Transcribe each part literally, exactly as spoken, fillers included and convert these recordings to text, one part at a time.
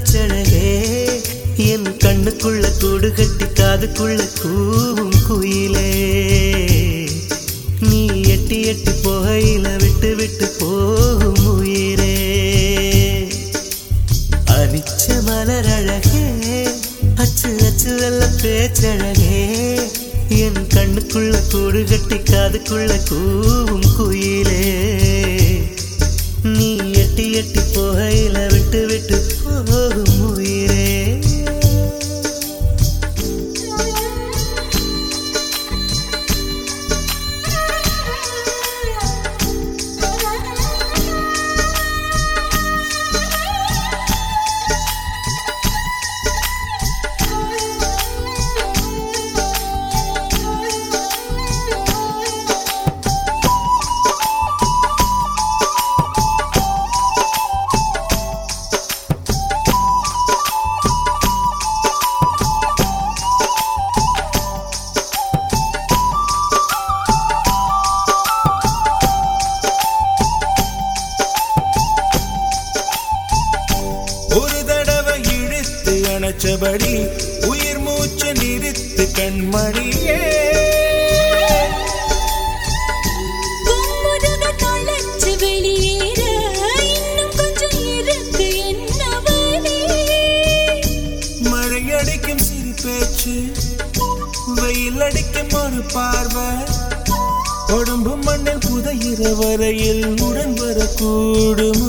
பேச்சழகே என் கண்ணுக்குள்ள கூடு கட்டி காதுக்குள்ள கூவும் குயிலே நீ எட்டி எட்டி போகையில விட்டு விட்டு போகும் உயிரே அரிச்ச மலர் அழகே அச்சு அச்சு வெள்ள பேச்சழகே என் கண்ணுக்குள்ள கூடு கட்டி காதுக்குள்ள கூவும் குயிலே நீ எட்டி எட்டி போகையில விட்டு விட்டு போகும் உயிரே அணைச்சபடி உயிர் மூச்சு நிறுத்து கண்மணியே தொலைச்சு வெளியேற இன்னும் கொஞ்சம் இருக்கு என்னவனே மழை அடிக்கும் சிறு பேச்சு வெயில் அடிக்கும் ஒரு பார்வை உடம்பு மண்ணில் புதையிற வரையில் உடன் வரக்கூடுமோ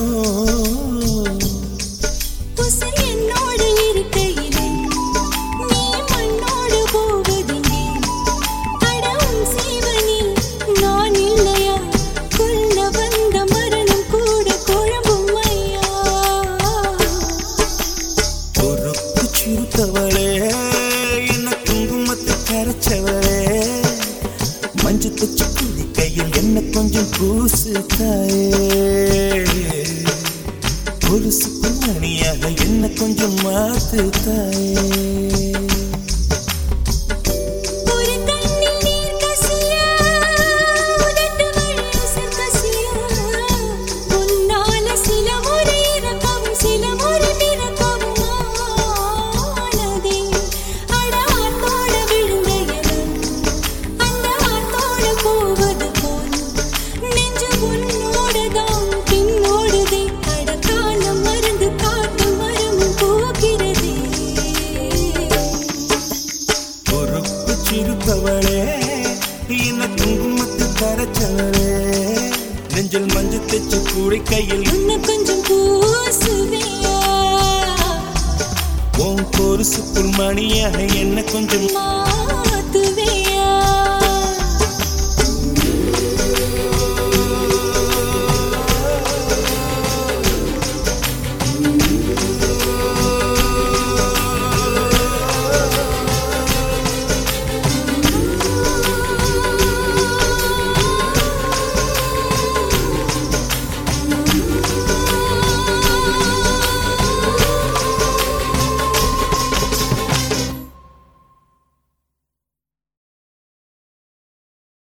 என்ன குங்குமத்தை கரைச்சவளே மஞ்சு தச்சு குடி கையில் என்ன கொஞ்சம் பூசு தாயே கொலுசு மணியாக என்ன கொஞ்சம் மாத்து தாயே என்ன குங்குமத்து கரைச்சவளே நெஞ்சில் மஞ்சு தச்சு கூடி கையில் இன்னும் கொஞ்சம் பூசுவியா உன் கொலுசுக்குள் மணியாக என்ன கொஞ்சம் மாத்து